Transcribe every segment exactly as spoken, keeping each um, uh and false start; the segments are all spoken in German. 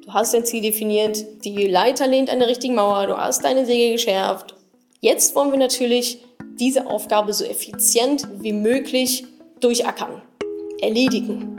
du hast dein Ziel definiert, die Leiter lehnt an der richtigen Mauer, du hast deine Säge geschärft. Jetzt wollen wir natürlich diese Aufgabe so effizient wie möglich durchackern, erledigen.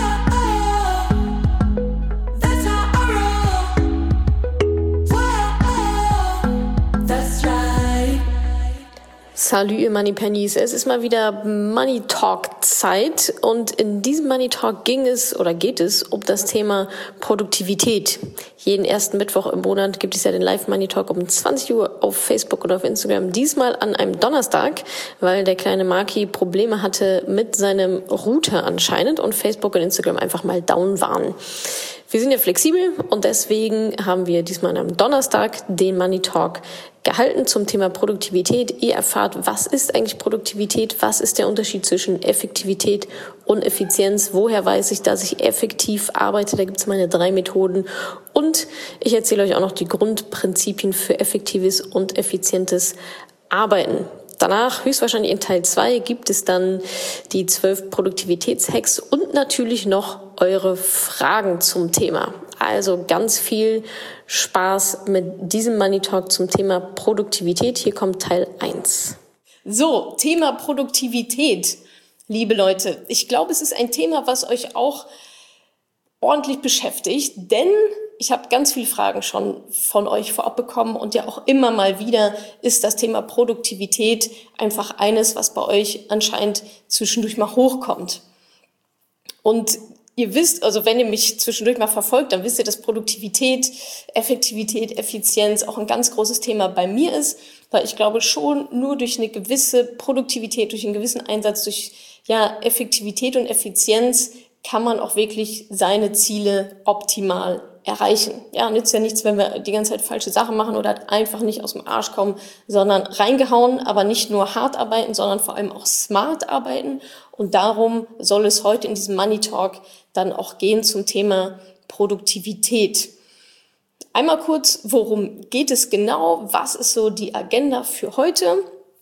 Salut ihr Money Pennies, es ist mal wieder Money Talk Zeit und in diesem Money Talk ging es oder geht es um das Thema Produktivität. Jeden ersten Mittwoch im Monat gibt es ja den Live Money Talk um zwanzig Uhr auf Facebook oder auf Instagram. Diesmal an einem Donnerstag, weil der kleine Marki Probleme hatte mit seinem Router anscheinend und Facebook und Instagram einfach mal down waren. Wir sind ja flexibel und deswegen haben wir diesmal an einem Donnerstag den Money Talk gehalten zum Thema Produktivität. Ihr erfahrt, was ist eigentlich Produktivität, was ist der Unterschied zwischen Effektivität und Effizienz, woher weiß ich, dass ich effektiv arbeite, da gibt es meine drei Methoden und ich erzähle euch auch noch die Grundprinzipien für effektives und effizientes Arbeiten. Danach, höchstwahrscheinlich in Teil zwei, gibt es dann die zwölf Produktivitätshacks und natürlich noch eure Fragen zum Thema. Also ganz viel Spaß mit diesem Money Talk zum Thema Produktivität. Hier kommt Teil eins. So, Thema Produktivität, liebe Leute. Ich glaube, es ist ein Thema, was euch auch ordentlich beschäftigt, denn ich habe ganz viele Fragen schon von euch vorab bekommen und ja auch immer mal wieder ist das Thema Produktivität einfach eines, was bei euch anscheinend zwischendurch mal hochkommt. Und ihr wisst, also wenn ihr mich zwischendurch mal verfolgt, dann wisst ihr, dass Produktivität, Effektivität, Effizienz auch ein ganz großes Thema bei mir ist, weil ich glaube schon, nur durch eine gewisse Produktivität, durch einen gewissen Einsatz, durch ja Effektivität und Effizienz kann man auch wirklich seine Ziele optimal erreichen. Ja, nützt ja nichts, wenn wir die ganze Zeit falsche Sachen machen oder einfach nicht aus dem Arsch kommen, sondern reingehauen, aber nicht nur hart arbeiten, sondern vor allem auch smart arbeiten. Und darum soll es heute in diesem Money Talk dann auch gehen zum Thema Produktivität. Einmal kurz, worum geht es genau? Was ist so die Agenda für heute?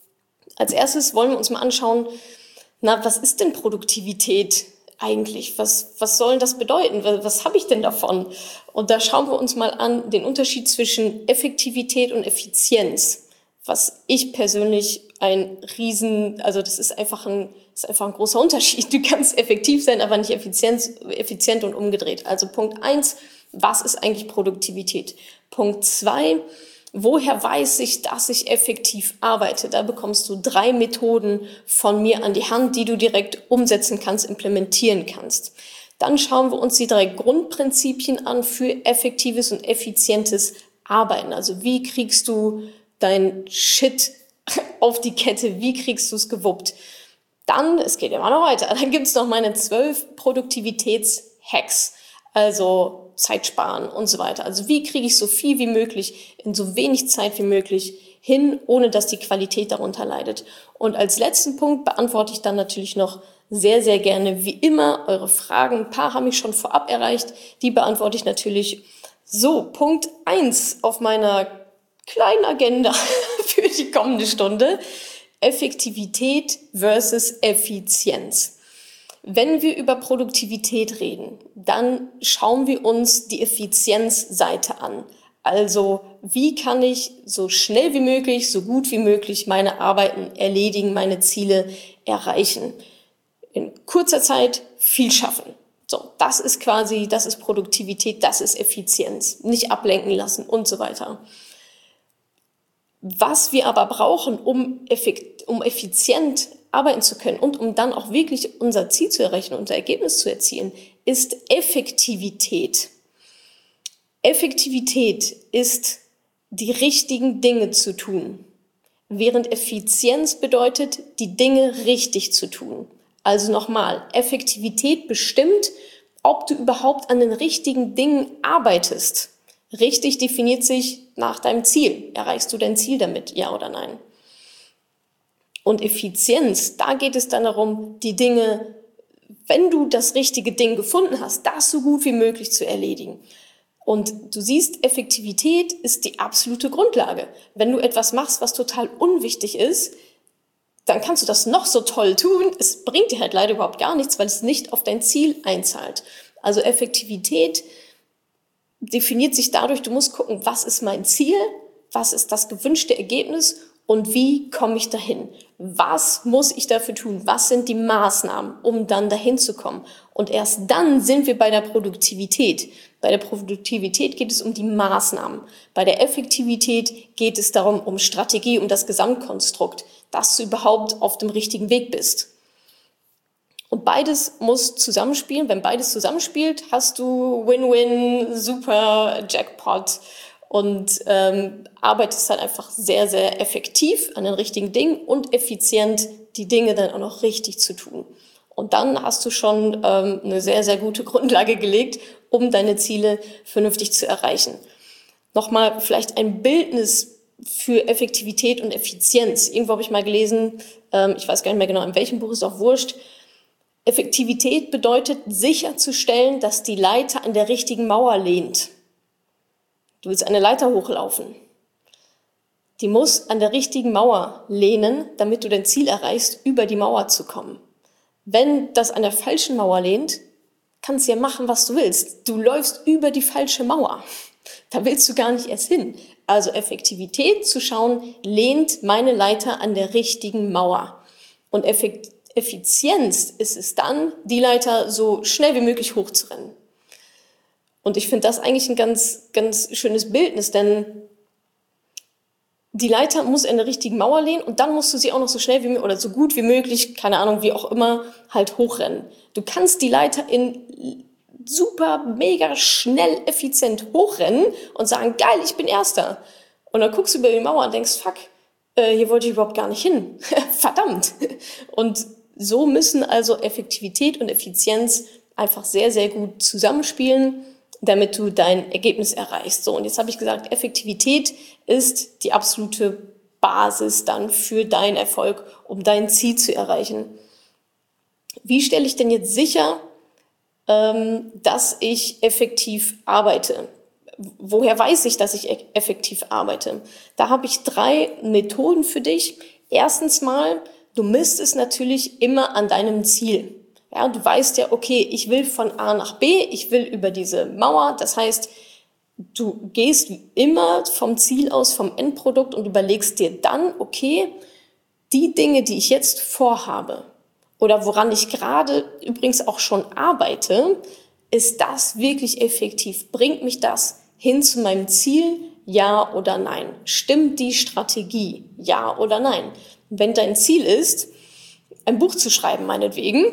Als erstes wollen wir uns mal anschauen, na, was ist denn Produktivität eigentlich? Was, was soll das bedeuten? Was, was habe ich denn davon? Und da schauen wir uns mal an den Unterschied zwischen Effektivität und Effizienz. Was ich persönlich ein riesen, also das ist einfach ein, ist einfach ein großer Unterschied. Du kannst effektiv sein, aber nicht effizient, effizient und umgedreht. Also Punkt eins, was ist eigentlich Produktivität? Punkt zwei, woher weiß ich, dass ich effektiv arbeite? Da bekommst du drei Methoden von mir an die Hand, die du direkt umsetzen kannst, implementieren kannst. Dann schauen wir uns die drei Grundprinzipien an für effektives und effizientes Arbeiten. Also wie kriegst du dein Shit auf die Kette? Wie kriegst du es gewuppt? Dann, es geht immer noch weiter, dann gibt es noch meine zwölf Produktivitätshacks. Also Zeit sparen und so weiter. Also wie kriege ich so viel wie möglich in so wenig Zeit wie möglich hin, ohne dass die Qualität darunter leidet. Und als letzten Punkt beantworte ich dann natürlich noch sehr, sehr gerne, wie immer, eure Fragen. Ein paar haben mich schon vorab erreicht, die beantworte ich natürlich. So, Punkt eins auf meiner kleinen Agenda für die kommende Stunde. Effektivität versus Effizienz. Wenn wir über Produktivität reden, dann schauen wir uns die Effizienzseite an. Also wie kann ich so schnell wie möglich, so gut wie möglich meine Arbeiten erledigen, meine Ziele erreichen. In kurzer Zeit viel schaffen. So, das ist quasi, das ist Produktivität, das ist Effizienz. Nicht ablenken lassen und so weiter. Was wir aber brauchen, um, effekt, um effizient arbeiten zu können und um dann auch wirklich unser Ziel zu erreichen, unser Ergebnis zu erzielen, ist Effektivität. Effektivität ist, die richtigen Dinge zu tun, während Effizienz bedeutet, die Dinge richtig zu tun. Also nochmal, Effektivität bestimmt, ob du überhaupt an den richtigen Dingen arbeitest. Richtig definiert sich nach deinem Ziel. Erreichst du dein Ziel damit, ja oder nein? Und Effizienz, da geht es dann darum, die Dinge, wenn du das richtige Ding gefunden hast, das so gut wie möglich zu erledigen. Und du siehst, Effektivität ist die absolute Grundlage. Wenn du etwas machst, was total unwichtig ist, dann kannst du das noch so toll tun. Es bringt dir halt leider überhaupt gar nichts, weil es nicht auf dein Ziel einzahlt. Also Effektivität definiert sich dadurch, du musst gucken, was ist mein Ziel, was ist das gewünschte Ergebnis und wie komme ich dahin? Was muss ich dafür tun? Was sind die Maßnahmen, um dann dahin zu kommen? Und erst dann sind wir bei der Produktivität. Bei der Produktivität geht es um die Maßnahmen. Bei der Effektivität geht es darum, um Strategie, um das Gesamtkonstrukt, dass du überhaupt auf dem richtigen Weg bist. Und beides muss zusammenspielen. Wenn beides zusammenspielt, hast du Win-Win, super Jackpot und ähm, arbeitest dann einfach sehr, sehr effektiv an den richtigen Dingen und effizient, die Dinge dann auch noch richtig zu tun. Und dann hast du schon ähm, eine sehr, sehr gute Grundlage gelegt, um deine Ziele vernünftig zu erreichen. Nochmal vielleicht ein Bildnis für Effektivität und Effizienz. Irgendwo habe ich mal gelesen, ähm, ich weiß gar nicht mehr genau, in welchem Buch, ist auch wurscht. Effektivität bedeutet, sicherzustellen, dass die Leiter an der richtigen Mauer lehnt. Du willst eine Leiter hochlaufen. Die muss an der richtigen Mauer lehnen, damit du dein Ziel erreichst, über die Mauer zu kommen. Wenn das an der falschen Mauer lehnt, kannst du ja machen, was du willst. Du läufst über die falsche Mauer. Da willst du gar nicht erst hin. Also Effektivität zu schauen, lehnt meine Leiter an der richtigen Mauer. Und Effizienz ist es dann, die Leiter so schnell wie möglich hochzurennen. Und ich finde das eigentlich ein ganz, ganz schönes Bildnis, denn die Leiter muss an der richtigen Mauer lehnen und dann musst du sie auch noch so schnell wie möglich oder so gut wie möglich, keine Ahnung, wie auch immer, halt hochrennen. Du kannst die Leiter in super, mega schnell, effizient hochrennen und sagen, geil, ich bin Erster. Und dann guckst du über die Mauer und denkst, fuck, äh, hier wollte ich überhaupt gar nicht hin. Verdammt. Und so müssen also Effektivität und Effizienz einfach sehr, sehr gut zusammenspielen, damit du dein Ergebnis erreichst. So, und jetzt habe ich gesagt, Effektivität ist die absolute Basis dann für deinen Erfolg, um dein Ziel zu erreichen. Wie stelle ich denn jetzt sicher, ähm, dass ich effektiv arbeite? Woher weiß ich, dass ich e- effektiv arbeite? Da habe ich drei Methoden für dich. Erstens mal, du misst es natürlich immer an deinem Ziel. Ja, du weißt ja, okay, ich will von A nach B, ich will über diese Mauer. Das heißt, du gehst immer vom Ziel aus, vom Endprodukt und überlegst dir dann, okay, die Dinge, die ich jetzt vorhabe oder woran ich gerade übrigens auch schon arbeite, ist das wirklich effektiv? Bringt mich das hin zu meinem Ziel? Ja oder nein? Stimmt die Strategie? Ja oder nein? Wenn dein Ziel ist, ein Buch zu schreiben, meinetwegen,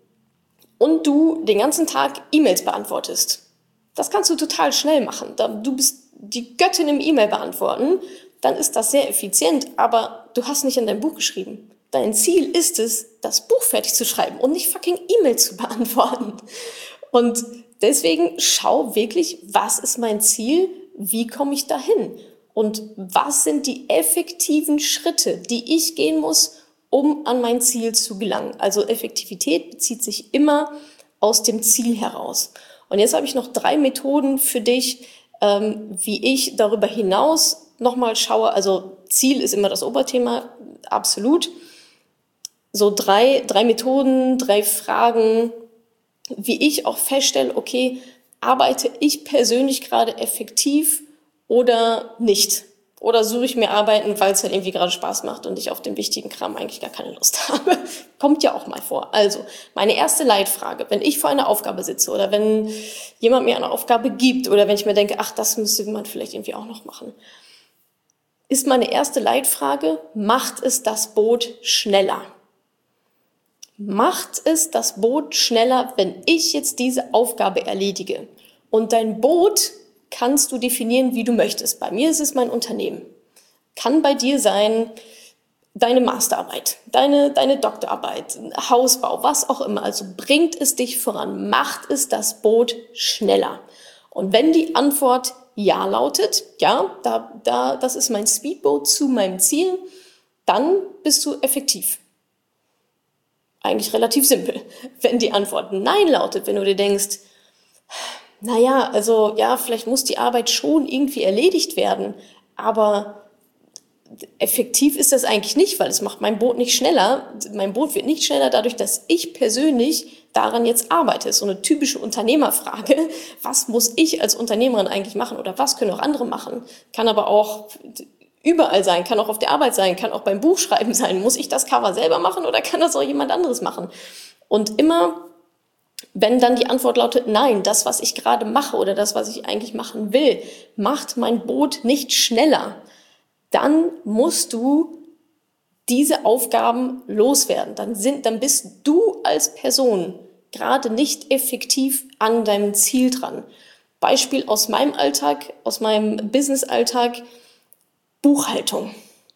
und du den ganzen Tag E-Mails beantwortest. Das kannst du total schnell machen. Du bist die Göttin im E-Mail beantworten, dann ist das sehr effizient, aber du hast nicht an dein Buch geschrieben. Dein Ziel ist es, das Buch fertig zu schreiben und nicht fucking E-Mails zu beantworten. Und deswegen schau wirklich, was ist mein Ziel, wie komme ich dahin und was sind die effektiven Schritte, die ich gehen muss, um an mein Ziel zu gelangen. Also Effektivität bezieht sich immer aus dem Ziel heraus. Und jetzt habe ich noch drei Methoden für dich, ähm, wie ich darüber hinaus nochmal schaue. Also Ziel ist immer das Oberthema, absolut. So drei, drei Methoden, drei Fragen, wie ich auch feststelle, okay, arbeite ich persönlich gerade effektiv oder nicht? Oder suche ich mir Arbeiten, weil es halt irgendwie gerade Spaß macht und ich auf den wichtigen Kram eigentlich gar keine Lust habe. Kommt ja auch mal vor. Also, meine erste Leitfrage, wenn ich vor einer Aufgabe sitze oder wenn jemand mir eine Aufgabe gibt oder wenn ich mir denke, ach, das müsste man vielleicht irgendwie auch noch machen, ist meine erste Leitfrage, macht es das Boot schneller? Macht es das Boot schneller, wenn ich jetzt diese Aufgabe erledige? Und dein Boot kannst du definieren, wie du möchtest. Bei mir ist es mein Unternehmen. Kann bei dir sein deine Masterarbeit, deine, deine Doktorarbeit, Hausbau, was auch immer. Also bringt es dich voran, macht es das Boot schneller. Und wenn die Antwort ja lautet, ja, da, da, das ist mein Speedboat zu meinem Ziel, dann bist du effektiv. Eigentlich relativ simpel. Wenn die Antwort nein lautet, wenn du dir denkst, naja, also ja, vielleicht muss die Arbeit schon irgendwie erledigt werden, aber effektiv ist das eigentlich nicht, weil es macht mein Boot nicht schneller. Mein Boot wird nicht schneller dadurch, dass ich persönlich daran jetzt arbeite. Das ist so eine typische Unternehmerfrage. Was muss ich als Unternehmerin eigentlich machen oder was können auch andere machen? Kann aber auch überall sein, kann auch auf der Arbeit sein, kann auch beim Buchschreiben sein. Muss ich das Cover selber machen oder kann das auch jemand anderes machen? Und immer, wenn dann die Antwort lautet, nein, das, was ich gerade mache oder das, was ich eigentlich machen will, macht mein Boot nicht schneller, dann musst du diese Aufgaben loswerden. Dann sind, dann bist du als Person gerade nicht effektiv an deinem Ziel dran. Beispiel aus meinem Alltag, aus meinem Business-Alltag, Buchhaltung.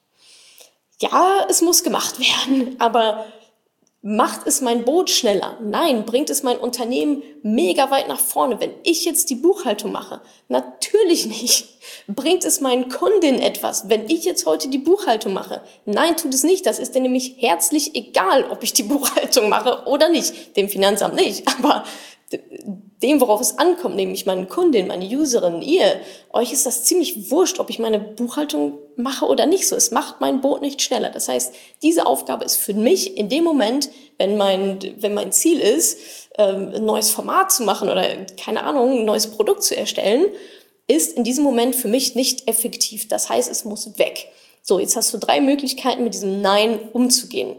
Ja, es muss gemacht werden, aber macht es mein Boot schneller? Nein. Bringt es mein Unternehmen mega weit nach vorne, wenn ich jetzt die Buchhaltung mache? Natürlich nicht. Bringt es meinen Kundinnen etwas, wenn ich jetzt heute die Buchhaltung mache? Nein, tut es nicht. Das ist denen nämlich herzlich egal, ob ich die Buchhaltung mache oder nicht. Dem Finanzamt nicht, aber dem, worauf es ankommt, nämlich meinen Kundinnen, meine Userinnen, ihr, euch ist das ziemlich wurscht, ob ich meine Buchhaltung mache oder nicht so. Es macht mein Boot nicht schneller. Das heißt, diese Aufgabe ist für mich in dem Moment, wenn mein, wenn mein Ziel ist, ein neues Format zu machen oder, keine Ahnung, ein neues Produkt zu erstellen, ist in diesem Moment für mich nicht effektiv. Das heißt, es muss weg. So, jetzt hast du drei Möglichkeiten, mit diesem Nein umzugehen.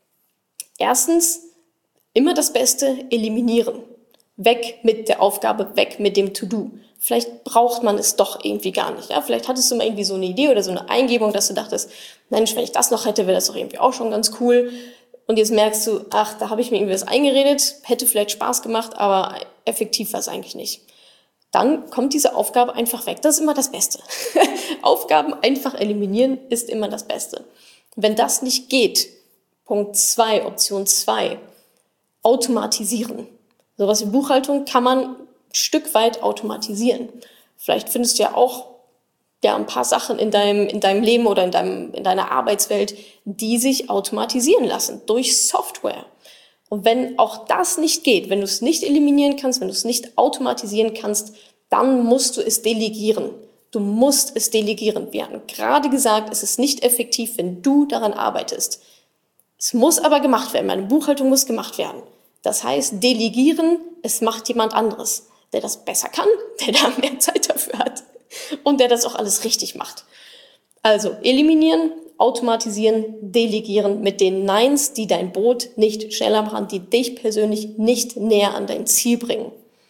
Erstens, immer das Beste eliminieren. Weg mit der Aufgabe, weg mit dem To-Do. Vielleicht braucht man es doch irgendwie gar nicht. Ja? Vielleicht hattest du mal irgendwie so eine Idee oder so eine Eingebung, dass du dachtest, Mensch, wenn ich das noch hätte, wäre das doch irgendwie auch schon ganz cool. Und jetzt merkst du, ach, da habe ich mir irgendwie was eingeredet, hätte vielleicht Spaß gemacht, aber effektiv war es eigentlich nicht. Dann kommt diese Aufgabe einfach weg. Das ist immer das Beste. Aufgaben einfach eliminieren ist immer das Beste. Wenn das nicht geht, Punkt zwei, Option zwei, automatisieren. Sowas wie Buchhaltung kann man ein Stück weit automatisieren. Vielleicht findest du ja auch ja, ein paar Sachen in deinem, in deinem Leben oder in, deinem, in deiner Arbeitswelt, die sich automatisieren lassen durch Software. Und wenn auch das nicht geht, wenn du es nicht eliminieren kannst, wenn du es nicht automatisieren kannst, dann musst du es delegieren. Du musst es delegieren. Wir hatten gerade gesagt, es ist nicht effektiv, wenn du daran arbeitest. Es muss aber gemacht werden. Meine Buchhaltung muss gemacht werden. Das heißt, delegieren, es macht jemand anderes, der das besser kann, der da mehr Zeit dafür hat und der das auch alles richtig macht. Also eliminieren, automatisieren, delegieren mit den Neins, die dein Boot nicht schneller machen, die dich persönlich nicht näher an dein Ziel bringen.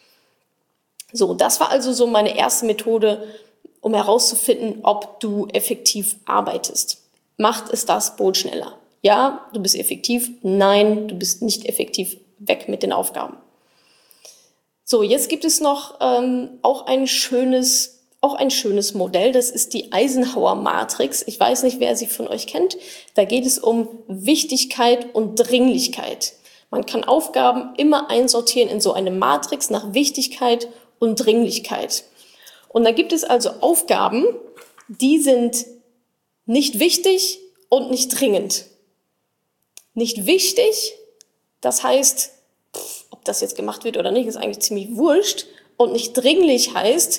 So, das war also so meine erste Methode, um herauszufinden, ob du effektiv arbeitest. Macht es das Boot schneller? Ja, du bist effektiv. Nein, du bist nicht effektiv. Weg mit den Aufgaben. So, jetzt gibt es noch ähm, auch ein schönes, auch ein schönes Modell. Das ist die Eisenhower-Matrix. Ich weiß nicht, wer sie von euch kennt. Da geht es um Wichtigkeit und Dringlichkeit. Man kann Aufgaben immer einsortieren in so eine Matrix nach Wichtigkeit und Dringlichkeit. Und da gibt es also Aufgaben, die sind nicht wichtig und nicht dringend. Nicht wichtig, das heißt, pff, ob das jetzt gemacht wird oder nicht, ist eigentlich ziemlich wurscht. Und nicht dringlich heißt,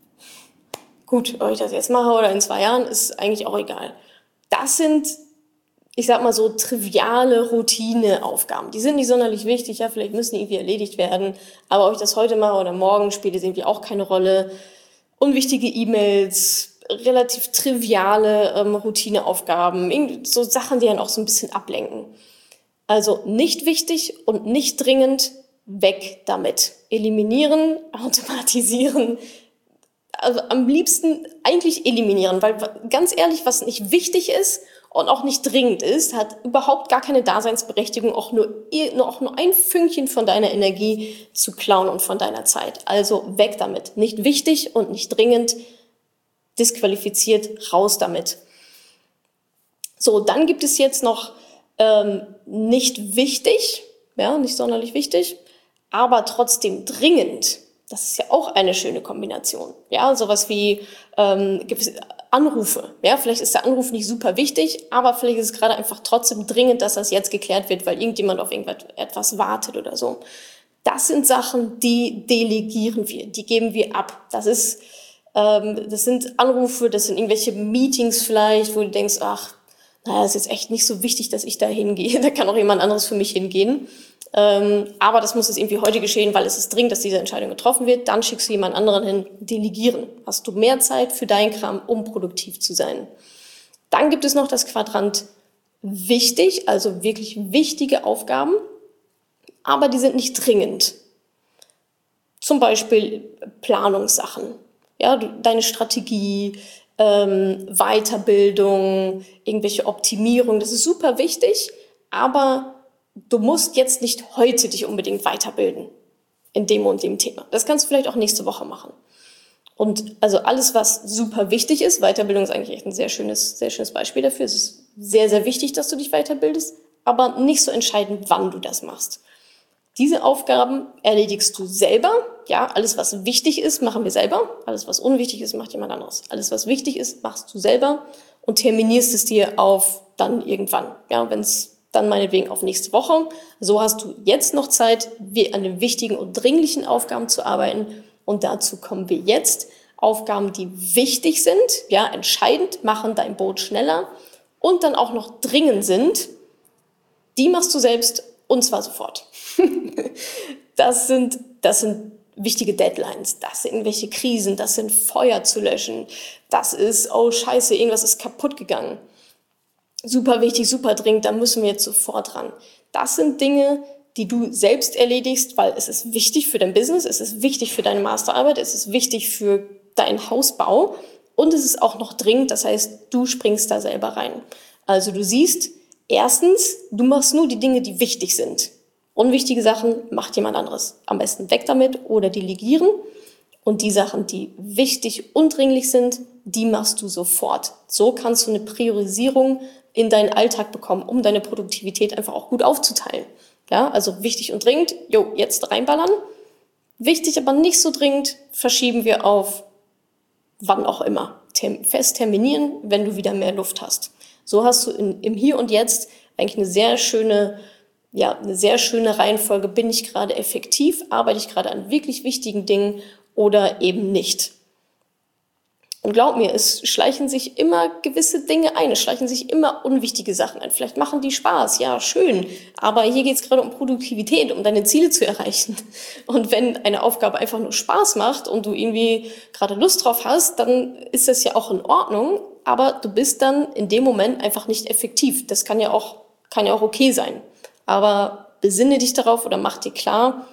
gut, ob ich das jetzt mache oder in zwei Jahren, ist eigentlich auch egal. Das sind, ich sag mal so, triviale Routineaufgaben. Die sind nicht sonderlich wichtig, ja, vielleicht müssen die irgendwie erledigt werden. Aber ob ich das heute mache oder morgen, spielt es irgendwie auch keine Rolle. Unwichtige E-Mails, relativ triviale ähm, Routineaufgaben, so Sachen, die dann auch so ein bisschen ablenken. Also nicht wichtig und nicht dringend, weg damit. Eliminieren, automatisieren, also am liebsten eigentlich eliminieren, weil ganz ehrlich, was nicht wichtig ist und auch nicht dringend ist, hat überhaupt gar keine Daseinsberechtigung, auch nur, auch nur ein Fünkchen von deiner Energie zu klauen und von deiner Zeit. Also weg damit. Nicht wichtig und nicht dringend, disqualifiziert, raus damit. So, dann gibt es jetzt noch ähm, nicht wichtig, ja, nicht sonderlich wichtig, aber trotzdem dringend. Das ist ja auch eine schöne Kombination. Ja, sowas wie ähm, Anrufe. Ja, vielleicht ist der Anruf nicht super wichtig, aber vielleicht ist es gerade einfach trotzdem dringend, dass das jetzt geklärt wird, weil irgendjemand auf irgendetwas wartet oder so. Das sind Sachen, die delegieren wir, die geben wir ab. Das ist Ähm, das sind Anrufe, das sind irgendwelche Meetings vielleicht, wo du denkst, ach, naja, ist jetzt echt nicht so wichtig, dass ich da hingehe. Da kann auch jemand anderes für mich hingehen. Ähm, aber das muss jetzt irgendwie heute geschehen, weil es ist dringend, dass diese Entscheidung getroffen wird. Dann schickst du jemand anderen hin. Delegieren. Hast du mehr Zeit für deinen Kram, um produktiv zu sein. Dann gibt es noch das Quadrant wichtig, also wirklich wichtige Aufgaben, aber die sind nicht dringend. Zum Beispiel Planungssachen, ja, deine Strategie, ähm, Weiterbildung, irgendwelche Optimierung, das ist super wichtig, aber du musst jetzt nicht heute dich unbedingt weiterbilden in dem und dem Thema. Das kannst du vielleicht auch nächste Woche machen. Und also alles, was super wichtig ist, Weiterbildung ist eigentlich echt ein sehr schönes, sehr schönes Beispiel dafür. Es ist sehr, sehr wichtig, dass du dich weiterbildest, aber nicht so entscheidend, wann du das machst. Diese Aufgaben erledigst du selber. Ja, alles, was wichtig ist, machen wir selber. Alles, was unwichtig ist, macht jemand anderes. Alles, was wichtig ist, machst du selber und terminierst es dir auf dann irgendwann. Ja, wenn es dann meinetwegen auf nächste Woche. So hast du jetzt noch Zeit, an den wichtigen und dringlichen Aufgaben zu arbeiten. Und dazu kommen wir jetzt. Aufgaben, die wichtig sind, ja, entscheidend, machen dein Boot schneller und dann auch noch dringend sind, die machst du selbst und zwar sofort. Das sind, das sind wichtige Deadlines, das sind irgendwelche Krisen, das sind Feuer zu löschen, das ist, oh scheiße, irgendwas ist kaputt gegangen. Super wichtig, super dringend, da müssen wir jetzt sofort ran. Das sind Dinge, die du selbst erledigst, weil es ist wichtig für dein Business, es ist wichtig für deine Masterarbeit, es ist wichtig für deinen Hausbau und es ist auch noch dringend, das heißt, du springst da selber rein. Also du siehst, erstens, du machst nur die Dinge, die wichtig sind. Unwichtige Sachen macht jemand anderes. Am besten weg damit oder delegieren. Und die Sachen, die wichtig und dringlich sind, die machst du sofort. So kannst du eine Priorisierung in deinen Alltag bekommen, um deine Produktivität einfach auch gut aufzuteilen. Ja, also wichtig und dringend, jo, jetzt reinballern. Wichtig, aber nicht so dringend, verschieben wir auf wann auch immer. Term- fest terminieren, wenn du wieder mehr Luft hast. So hast du in, im Hier und Jetzt eigentlich eine sehr schöne, ja, eine sehr schöne Reihenfolge. Bin ich gerade effektiv? Arbeite ich gerade an wirklich wichtigen Dingen oder eben nicht? Und glaub mir, es schleichen sich immer gewisse Dinge ein, es schleichen sich immer unwichtige Sachen ein. Vielleicht machen die Spaß, ja, schön, aber hier geht es gerade um Produktivität, um deine Ziele zu erreichen. Und wenn eine Aufgabe einfach nur Spaß macht und du irgendwie gerade Lust drauf hast, dann ist das ja auch in Ordnung, aber du bist dann in dem Moment einfach nicht effektiv. Das kann ja auch, kann ja auch okay sein. Aber besinne dich darauf oder mach dir klar,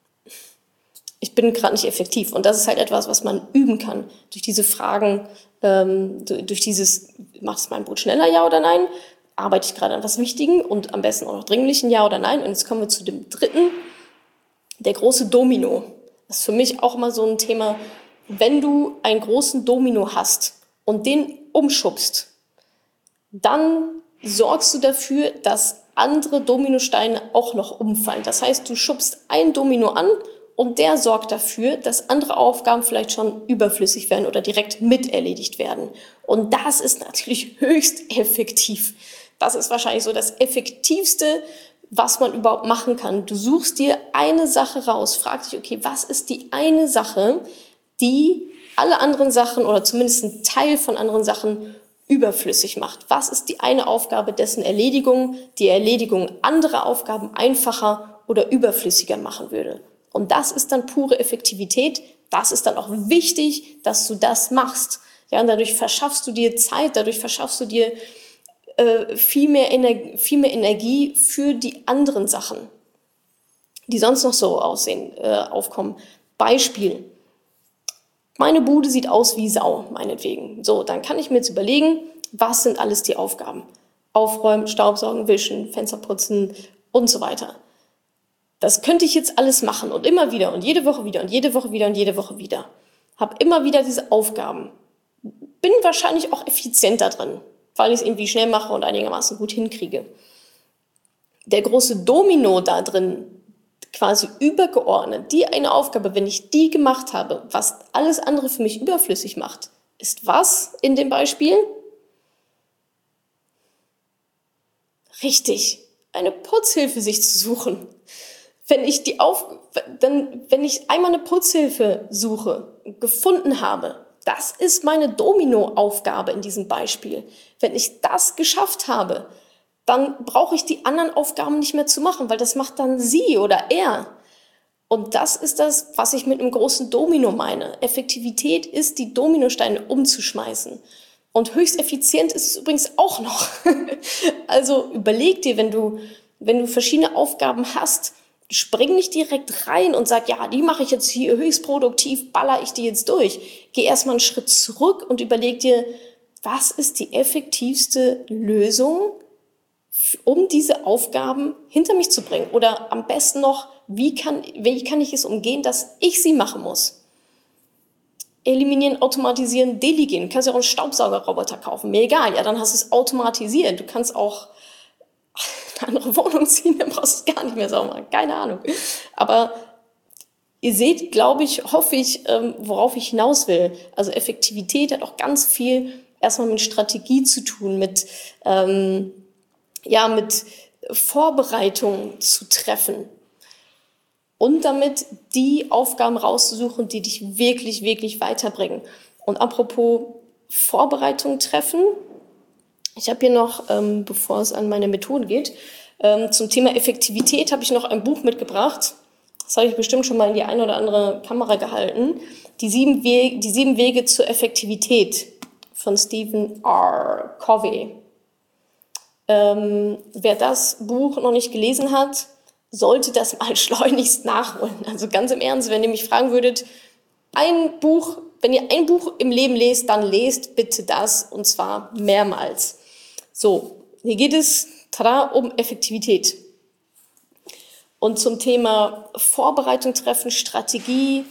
ich bin gerade nicht effektiv. Und das ist halt etwas, was man üben kann. Durch diese Fragen, ähm, durch dieses, macht es mein Boot schneller, ja oder nein? Arbeite ich gerade an was Wichtigen und am besten auch noch Dringlichen, ja oder nein? Und jetzt kommen wir zu dem dritten, der große Domino. Das ist für mich auch immer so ein Thema, wenn du einen großen Domino hast und den umschubst, dann sorgst du dafür, dass andere Dominosteine auch noch umfallen. Das heißt, du schubst ein Domino an und der sorgt dafür, dass andere Aufgaben vielleicht schon überflüssig werden oder direkt miterledigt werden. Und das ist natürlich höchst effektiv. Das ist wahrscheinlich so das Effektivste, was man überhaupt machen kann. Du suchst dir eine Sache raus, fragst dich, okay, was ist die eine Sache, die alle anderen Sachen oder zumindest einen Teil von anderen Sachen überflüssig macht? Was ist die eine Aufgabe, dessen Erledigung die Erledigung anderer Aufgaben einfacher oder überflüssiger machen würde? Und das ist dann pure Effektivität. Das ist dann auch wichtig, dass du das machst. Ja, und dadurch verschaffst du dir Zeit, dadurch verschaffst du dir äh, viel mehr Energie, viel mehr Energie für die anderen Sachen, die sonst noch so aussehen, äh, aufkommen. Beispiel. Meine Bude sieht aus wie Sau, meinetwegen. So, dann kann ich mir jetzt überlegen, was sind alles die Aufgaben? Aufräumen, Staubsaugen, wischen, Fenster putzen und so weiter. Das könnte ich jetzt alles machen und immer wieder und jede Woche wieder und jede Woche wieder und jede Woche wieder. Hab immer wieder diese Aufgaben. Bin wahrscheinlich auch effizienter drin, weil ich es irgendwie schnell mache und einigermaßen gut hinkriege. Der große Domino da drin, quasi übergeordnet, die eine Aufgabe, wenn ich die gemacht habe, was alles andere für mich überflüssig macht, ist was in dem Beispiel? Richtig, eine Putzhilfe sich zu suchen. Wenn ich die auf, dann, wenn ich einmal eine Putzhilfe suche, gefunden habe, das ist meine Dominoaufgabe in diesem Beispiel. Wenn ich das geschafft habe, dann brauche ich die anderen Aufgaben nicht mehr zu machen, weil das macht dann sie oder er. Und das ist das, was ich mit einem großen Domino meine. Effektivität ist, die Dominosteine umzuschmeißen. Und höchst effizient ist es übrigens auch noch. Also überleg dir, wenn du, wenn du verschiedene Aufgaben hast, spring nicht direkt rein und sag, ja, die mache ich jetzt hier höchst produktiv, baller ich die jetzt durch. Geh erstmal einen Schritt zurück und überleg dir, was ist die effektivste Lösung, um diese Aufgaben hinter mich zu bringen? Oder am besten noch, wie kann, wie kann ich es umgehen, dass ich sie machen muss? Eliminieren, automatisieren, delegieren. Du kannst ja auch einen Staubsaugerroboter kaufen. Mir egal, ja, dann hast du es automatisiert. Du kannst auch eine andere Wohnung ziehen, dann brauchst du es gar nicht mehr sauber machen. Keine Ahnung. Aber ihr seht, glaube ich, hoffe ich, worauf ich hinaus will. Also Effektivität hat auch ganz viel erstmal mit Strategie zu tun, mit, ähm, ja, mit Vorbereitung zu treffen. Und damit die Aufgaben rauszusuchen, die dich wirklich, wirklich weiterbringen. Und apropos Vorbereitung treffen, ich habe hier noch, ähm, bevor es an meine Methode geht, ähm, zum Thema Effektivität habe ich noch ein Buch mitgebracht. Das habe ich bestimmt schon mal in die eine oder andere Kamera gehalten. Die sieben, We- die sieben Wege zur Effektivität von Stephen R. Covey. Ähm, wer das Buch noch nicht gelesen hat, sollte das mal schleunigst nachholen. Also ganz im Ernst, wenn ihr mich fragen würdet, ein Buch, wenn ihr ein Buch im Leben lest, dann lest bitte das, und zwar mehrmals. So, hier geht es, tada, um Effektivität. Und zum Thema Vorbereitung treffen, Strategie,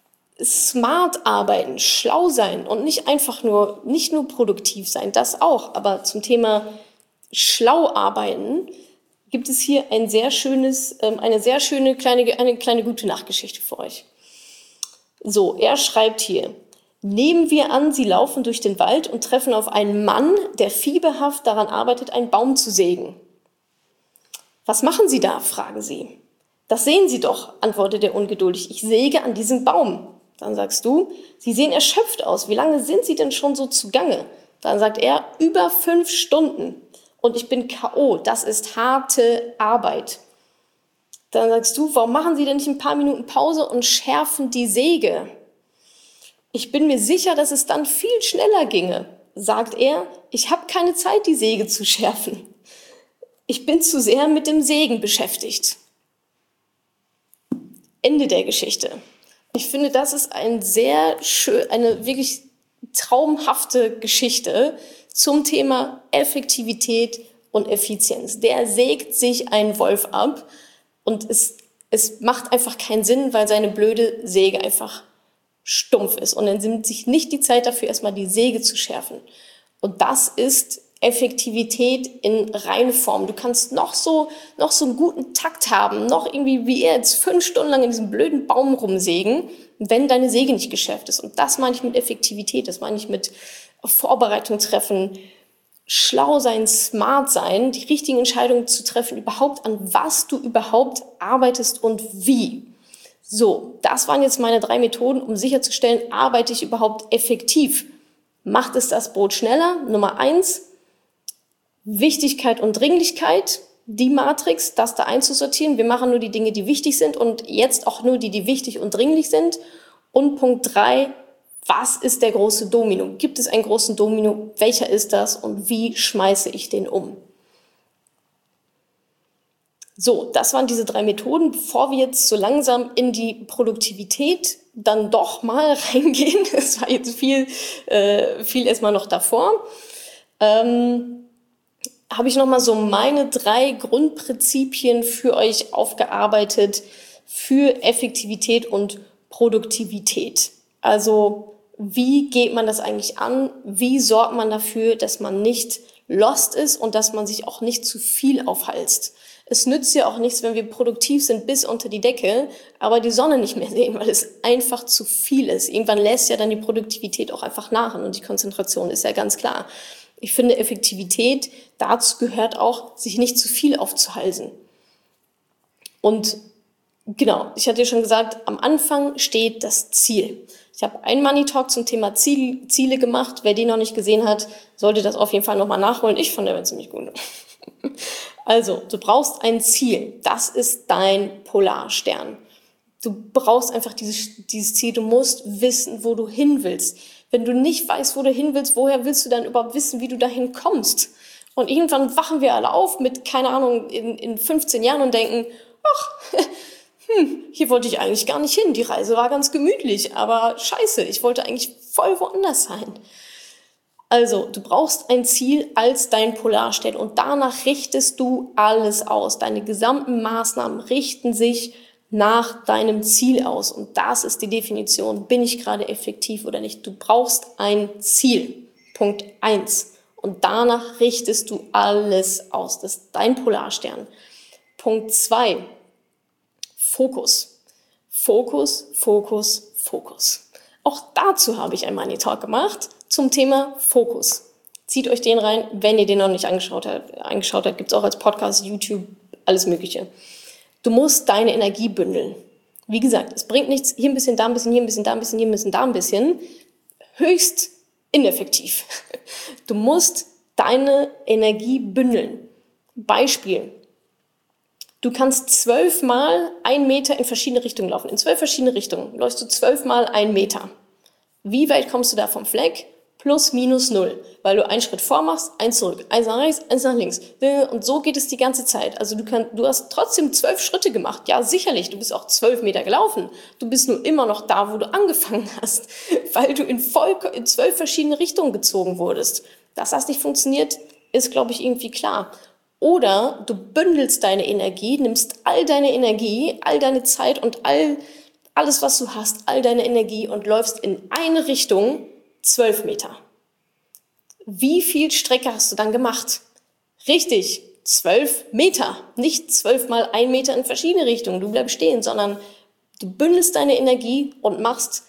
smart arbeiten, schlau sein und nicht einfach nur, nicht nur produktiv sein, das auch, aber zum Thema schlau arbeiten, gibt es hier ein sehr schönes, eine sehr schöne kleine, eine kleine gute Nachtgeschichte für euch. So, er schreibt hier: Nehmen wir an, Sie laufen durch den Wald und treffen auf einen Mann, der fieberhaft daran arbeitet, einen Baum zu sägen. Was machen Sie da? Fragen Sie. Das sehen Sie doch, antwortet er ungeduldig. Ich säge an diesem Baum. Dann sagst du, Sie sehen erschöpft aus. Wie lange sind Sie denn schon so zugange? Dann sagt er, über fünf Stunden. Und ich bin K O. Das ist harte Arbeit. Dann sagst du, warum machen Sie denn nicht ein paar Minuten Pause und schärfen die Säge? Ich bin mir sicher, dass es dann viel schneller ginge, sagt er. Ich habe keine Zeit, die Säge zu schärfen. Ich bin zu sehr mit dem Sägen beschäftigt. Ende der Geschichte. Ich finde, das ist ein sehr schön, eine wirklich traumhafte Geschichte zum Thema Effektivität und Effizienz. Der sägt sich einen Wolf ab und es, es macht einfach keinen Sinn, weil seine blöde Säge einfach stumpf ist. Und er nimmt sich nicht die Zeit dafür, erstmal die Säge zu schärfen. Und das ist Effektivität in reine Form. Du kannst noch so, noch so einen guten Takt haben, noch irgendwie wie er jetzt fünf Stunden lang in diesem blöden Baum rumsägen, wenn deine Säge nicht geschärft ist. Und das meine ich mit Effektivität, das meine ich mit Vorbereitung treffen, schlau sein, smart sein, die richtigen Entscheidungen zu treffen, überhaupt an was du überhaupt arbeitest und wie. So, das waren jetzt meine drei Methoden, um sicherzustellen, arbeite ich überhaupt effektiv? Macht es das Brot schneller? Nummer eins, Wichtigkeit und Dringlichkeit, die Matrix, das da einzusortieren. Wir machen nur die Dinge, die wichtig sind und jetzt auch nur die, die wichtig und dringlich sind. Und Punkt drei, was ist der große Domino? Gibt es einen großen Domino? Welcher ist das und wie schmeiße ich den um? So, das waren diese drei Methoden. Bevor wir jetzt so langsam in die Produktivität dann doch mal reingehen, es war jetzt viel, äh, viel erstmal noch davor, ähm, habe ich nochmal so meine drei Grundprinzipien für euch aufgearbeitet für Effektivität und Produktivität. Also wie geht man das eigentlich an? Wie sorgt man dafür, dass man nicht lost ist und dass man sich auch nicht zu viel aufhalst? Es nützt ja auch nichts, wenn wir produktiv sind bis unter die Decke, aber die Sonne nicht mehr sehen, weil es einfach zu viel ist. Irgendwann lässt ja dann die Produktivität auch einfach nach und die Konzentration ist ja ganz klar. Ich finde, Effektivität, dazu gehört auch, sich nicht zu viel aufzuhalsen. Und genau, ich hatte ja schon gesagt, am Anfang steht das Ziel. Ich habe einen Money Talk zum Thema Ziel, Ziele gemacht. Wer den noch nicht gesehen hat, sollte das auf jeden Fall nochmal nachholen. Ich fand der war ziemlich gut. Also, du brauchst ein Ziel. Das ist dein Polarstern. Du brauchst einfach dieses, dieses Ziel. Du musst wissen, wo du hin willst. Wenn du nicht weißt, wo du hin willst, woher willst du dann überhaupt wissen, wie du dahin kommst? Und irgendwann wachen wir alle auf mit, keine Ahnung, in, in fünfzehn Jahren und denken, ach, hm, hier wollte ich eigentlich gar nicht hin. Die Reise war ganz gemütlich, aber scheiße, ich wollte eigentlich voll woanders sein. Also, du brauchst ein Ziel als dein Polarstern und danach richtest du alles aus. Deine gesamten Maßnahmen richten sich nach deinem Ziel aus. Und das ist die Definition, bin ich gerade effektiv oder nicht. Du brauchst ein Ziel. Punkt eins. Und danach richtest du alles aus. Das ist dein Polarstern. Punkt zwei. Fokus. Fokus, Fokus, Fokus. Auch dazu habe ich ein Money Talk gemacht zum Thema Fokus. Zieht euch den rein, wenn ihr den noch nicht angeschaut habt. Angeschaut habt, gibt es auch als Podcast, YouTube, alles Mögliche. Du musst deine Energie bündeln. Wie gesagt, es bringt nichts, hier ein bisschen, da ein bisschen, hier ein bisschen, da ein bisschen, hier ein bisschen, da ein bisschen. Höchst ineffektiv. Du musst deine Energie bündeln. Beispiel. Du kannst zwölfmal einen Meter in verschiedene Richtungen laufen. In zwölf verschiedene Richtungen läufst du zwölfmal einen Meter. Wie weit kommst du da vom Fleck? Plus, minus, null. Weil du einen Schritt vormachst, eins zurück. Eins nach rechts, eins nach links. Und so geht es die ganze Zeit. Also du, kannst, du hast trotzdem zwölf Schritte gemacht. Ja, sicherlich. Du bist auch zwölf Meter gelaufen. Du bist nur immer noch da, wo du angefangen hast. Weil du in, voll, in zwölf verschiedene Richtungen gezogen wurdest. Dass das nicht funktioniert, ist, glaube ich, irgendwie klar. Oder du bündelst deine Energie, nimmst all deine Energie, all deine Zeit und all, alles, was du hast, all deine Energie und läufst in eine Richtung zwölf Meter. Wie viel Strecke hast du dann gemacht? Richtig, zwölf Meter. Nicht zwölf mal ein Meter in verschiedene Richtungen. Du bleibst stehen, sondern du bündelst deine Energie und machst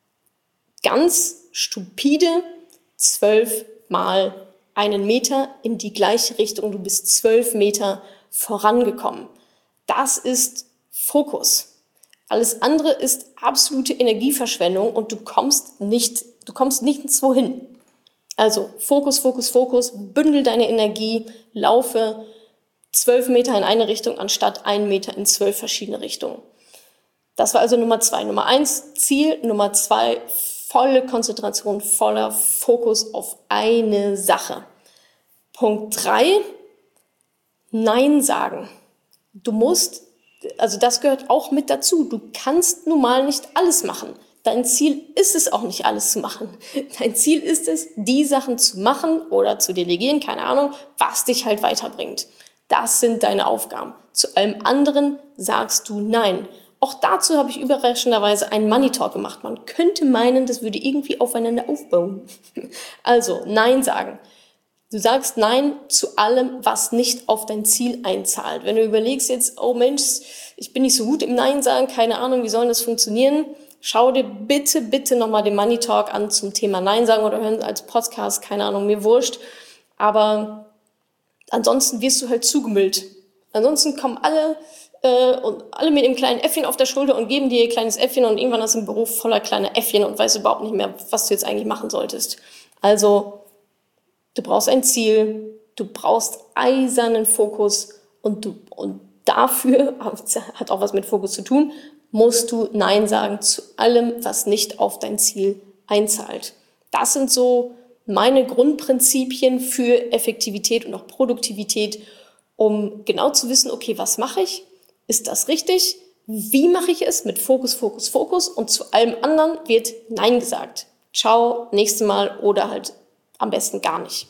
ganz stupide zwölf mal einen Meter in die gleiche Richtung. Du bist zwölf Meter vorangekommen. Das ist Fokus. Alles andere ist absolute Energieverschwendung und du kommst nicht, du kommst nirgendwo hin. Also Fokus, Fokus, Fokus, bündel deine Energie, laufe zwölf Meter in eine Richtung anstatt einen Meter in zwölf verschiedene Richtungen. Das war also Nummer zwei. Nummer eins, Ziel. Nummer zwei, volle Konzentration, voller Fokus auf eine Sache. Punkt drei, Nein sagen. Du musst, also das gehört auch mit dazu, du kannst nun mal nicht alles machen. Dein Ziel ist es auch nicht, alles zu machen. Dein Ziel ist es, die Sachen zu machen oder zu delegieren, keine Ahnung, was dich halt weiterbringt. Das sind deine Aufgaben. Zu allem anderen sagst du Nein. Auch dazu habe ich überraschenderweise einen Money Talk gemacht. Man könnte meinen, das würde irgendwie aufeinander aufbauen. Also, Nein sagen. Du sagst Nein zu allem, was nicht auf dein Ziel einzahlt. Wenn du überlegst jetzt, oh Mensch, ich bin nicht so gut im Nein sagen, keine Ahnung, wie soll das funktionieren? Schau dir bitte, bitte nochmal den Money Talk an zum Thema Nein sagen oder hören als Podcast, keine Ahnung, mir wurscht. Aber ansonsten wirst du halt zugemüllt. Ansonsten kommen alle äh, und alle mit dem kleinen Äffchen auf der Schulter und geben dir ihr kleines Äffchen und irgendwann hast du einen Beruf voller kleiner Äffchen und weißt überhaupt nicht mehr, was du jetzt eigentlich machen solltest. Also, du brauchst ein Ziel, du brauchst eisernen Fokus und du, und dafür, hat auch was mit Fokus zu tun, musst du Nein sagen zu allem, was nicht auf dein Ziel einzahlt. Das sind so meine Grundprinzipien für Effektivität und auch Produktivität, um genau zu wissen, okay, was mache ich? Ist das richtig? Wie mache ich es? Mit Fokus, Fokus, Fokus. Und zu allem anderen wird Nein gesagt. Ciao, nächstes Mal oder halt am besten gar nicht.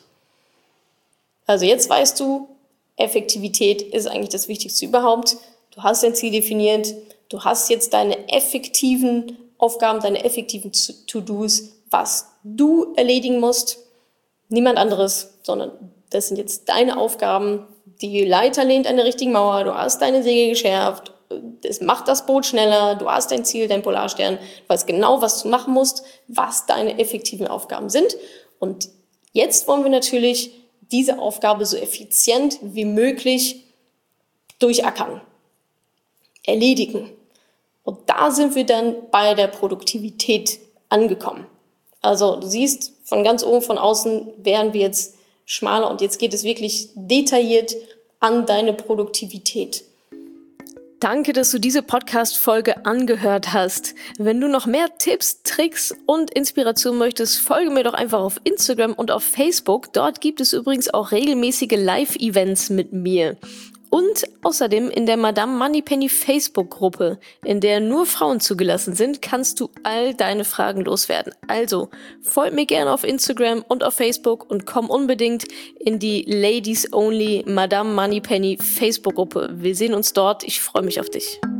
Also jetzt weißt du, Effektivität ist eigentlich das Wichtigste überhaupt. Du hast dein Ziel definiert. Du hast jetzt deine effektiven Aufgaben, deine effektiven To-Dos, was du erledigen musst. Niemand anderes, sondern das sind jetzt deine Aufgaben. Die Leiter lehnt an der richtigen Mauer. Du hast deine Segel geschärft. Es macht das Boot schneller. Du hast dein Ziel, dein Polarstern. Du weißt genau, was du machen musst, was deine effektiven Aufgaben sind. Und jetzt wollen wir natürlich diese Aufgabe so effizient wie möglich durchackern, erledigen. Und da sind wir dann bei der Produktivität angekommen. Also du siehst, von ganz oben, von außen wären wir jetzt schmaler und jetzt geht es wirklich detailliert an deine Produktivität. Danke, dass du diese Podcast-Folge angehört hast. Wenn du noch mehr Tipps, Tricks und Inspiration möchtest, folge mir doch einfach auf Instagram und auf Facebook. Dort gibt es übrigens auch regelmäßige Live-Events mit mir. Und außerdem in der Madame Moneypenny Facebook-Gruppe, in der nur Frauen zugelassen sind, kannst du all deine Fragen loswerden. Also folg mir gerne auf Instagram und auf Facebook und komm unbedingt in die Ladies Only Madame Moneypenny Facebook-Gruppe. Wir sehen uns dort. Ich freue mich auf dich.